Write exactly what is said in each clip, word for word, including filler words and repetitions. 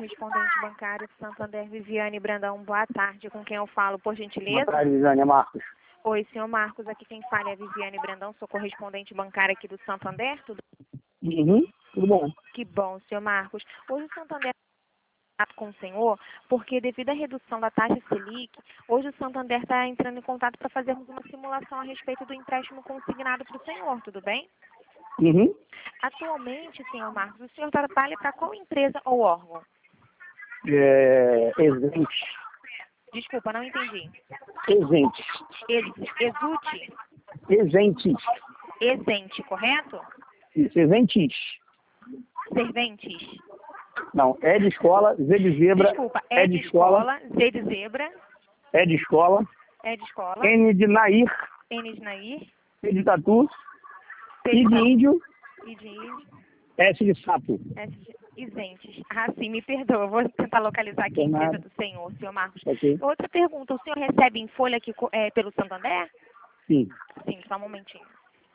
correspondente bancário Santander, Viviane Brandão. Boa tarde, com quem eu falo, por gentileza? Boa tarde, Viviane, é Marcos. Oi, senhor Marcos, aqui quem fala é a Viviane Brandão, sou correspondente bancária aqui do Santander, tudo? Uhum, tudo bom. Que bom, senhor Marcos. Hoje o Santander está com o senhor, porque devido à redução da taxa Selic, hoje o Santander está entrando em contato para fazermos uma simulação a respeito do empréstimo consignado para o senhor, tudo bem? Uhum. Atualmente, senhor Marcos, o senhor trabalha para qual empresa ou órgão? É, exente. Desculpa, não entendi. Exente. Ex Exute? Exentes. Exente, correto? Isso, exentes. Serventes? Não, é de escola, Z de zebra. Desculpa, é, é de, de escola, escola, Z de zebra, é de escola. é de escola, N de Nair. N de Nair, T de tatu. T I de índio. I de índio, S de sapo. S de isentes. Ah, sim, me perdoa, vou tentar localizar aqui a empresa do senhor, senhor Marcos. Ok. Outra pergunta, o senhor recebe em folha aqui é, pelo Santander? Sim. Sim, só um momentinho.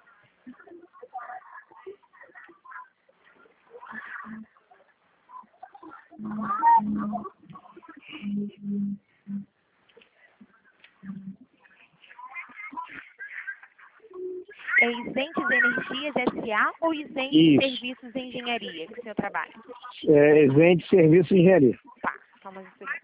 É Isentes Energias S A ou Isentes Isso. Serviços de Engenharia que o senhor trabalha? É, exente serviço de engenharia. Tá, só mais um segundo.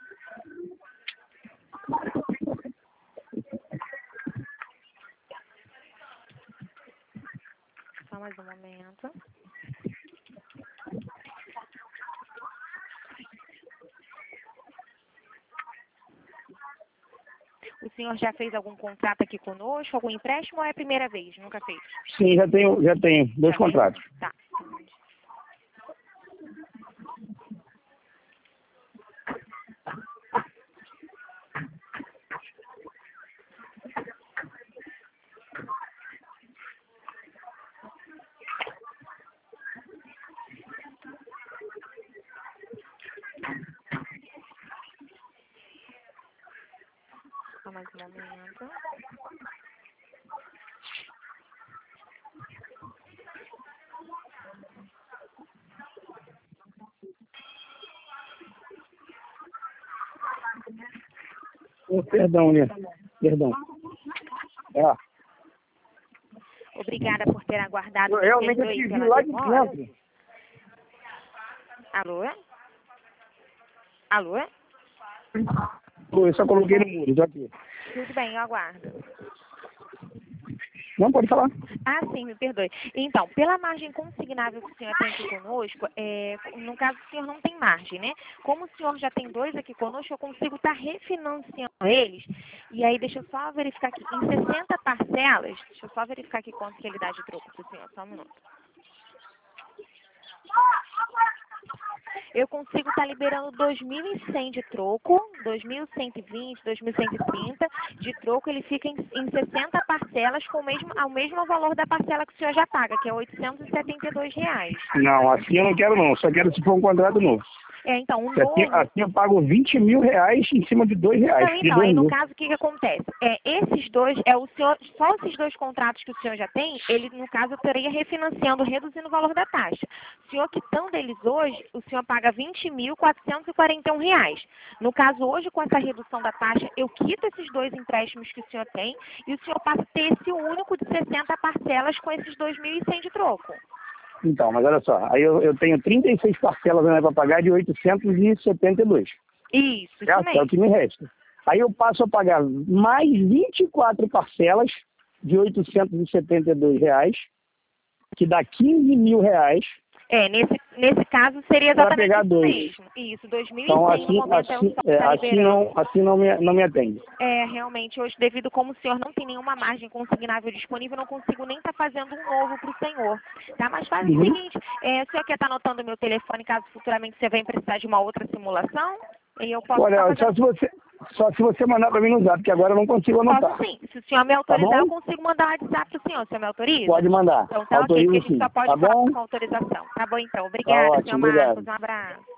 Só mais um momento. O senhor já fez algum contrato aqui conosco, algum empréstimo ou é a primeira vez? Nunca fez? Sim, já tenho, já tenho dois Já tem? contratos. Tá. Só mais um momento. Oh, perdão, né? Perdão. É. Obrigada por ter aguardado. Eu Me realmente perdoe eu te vi pela lá de demora. dentro. Alô? Alô? Pô, eu só coloquei no muro, já aqui. Tudo bem, eu aguardo. Não, pode falar. Ah, sim, me perdoe. Então, pela margem consignável que o senhor tem aqui conosco, é, no caso o senhor não tem margem, né? Como o senhor já tem dois aqui conosco, eu consigo estar refinanciando eles. E aí, deixa eu só verificar aqui, em sessenta parcelas, deixa eu só verificar aqui quanto que ele dá de troco para o senhor, só um minuto. Eu consigo estar liberando dois mil e cem de troco, dois mil cento e vinte, dois mil cento e trinta de troco, ele fica em, em sessenta parcelas com o mesmo, ao mesmo valor da parcela que o senhor já paga, que é oitocentos e setenta e dois reais. Não, assim eu não quero não, só quero se for um contrato novo. É, então, um Assim, novo... assim eu pago vinte mil reais em cima de dois reais. Não, de então, dois aí no mil. caso, o que que acontece? É, esses dois, é o senhor, só esses dois contratos que o senhor já tem, ele, no caso, eu teria refinanciando, reduzindo o valor da taxa. O senhor quitando eles hoje, o senhor paga vinte mil quatrocentos e quarenta e um reais. No caso, hoje, com essa redução da taxa, eu quito esses dois empréstimos que o senhor tem e o senhor passa a ter esse único de sessenta parcelas com esses dois mil e cem de troco. Então, mas olha só, aí eu, eu tenho trinta e seis parcelas né, para pagar de oitocentos e setenta e dois. Isso, isso Certo? mesmo. É o que me resta. Aí eu passo a pagar mais vinte e quatro parcelas de oitocentos e setenta e dois reais, que dá quinze mil reais. É, nesse, nesse caso seria Pra exatamente pegar isso dois. mesmo. Isso, dois mil e Então cem no assim, momento é o assim, que é, está assim liberando. não, assim não me, não me atende. É, realmente, hoje, devido como o senhor não tem nenhuma margem consignável disponível, eu não consigo nem estar fazendo um novo para o senhor. Tá? Mas faz Uhum. o seguinte, é, o senhor quer estar anotando o meu telefone caso futuramente você venha precisar de uma outra simulação? E eu posso Olha, estar só fazendo... se você, só se você mandar para mim no zap, que agora eu não consigo anotar. Posso sim. Se o senhor me Tá autorizar, eu bom? consigo mandar um WhatsApp para o senhor. O senhor me autoriza? Pode mandar. Então tá ok, porque a Autorizo gente sim. só pode Tá falar bom? com autorização. Tá bom então. Tá Obrigada, ótimo, senhor obrigado. Marcos. Um abraço.